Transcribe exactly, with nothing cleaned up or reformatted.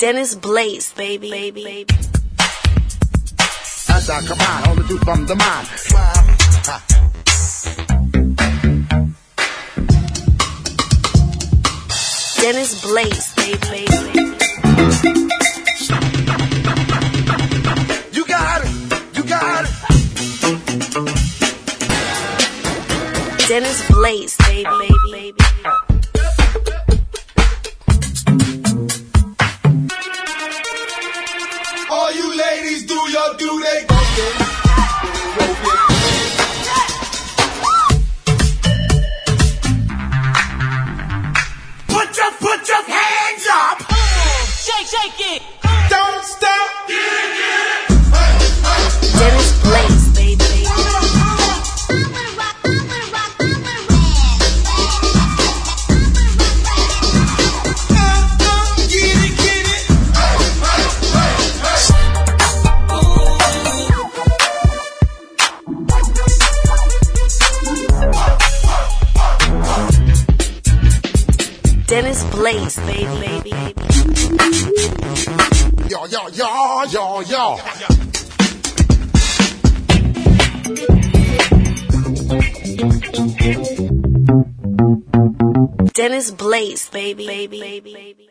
Dennis Blaze, baby, baby, baby. As I combine all the truth from the mind. Ha. Dennis Blaze, baby, baby, baby. You got it, you got it. Dennis Blaze, baby, baby, baby. All you ladies do your duty. Put your, put your hands up. Shake, shake it. Don't stop. Get it, get it. Dennis Blaze, baby, baby. Dennis Blaze, baby, baby, baby. Yo, yo, yo, yo, yo. Dennis Blaze, baby, baby, baby, baby.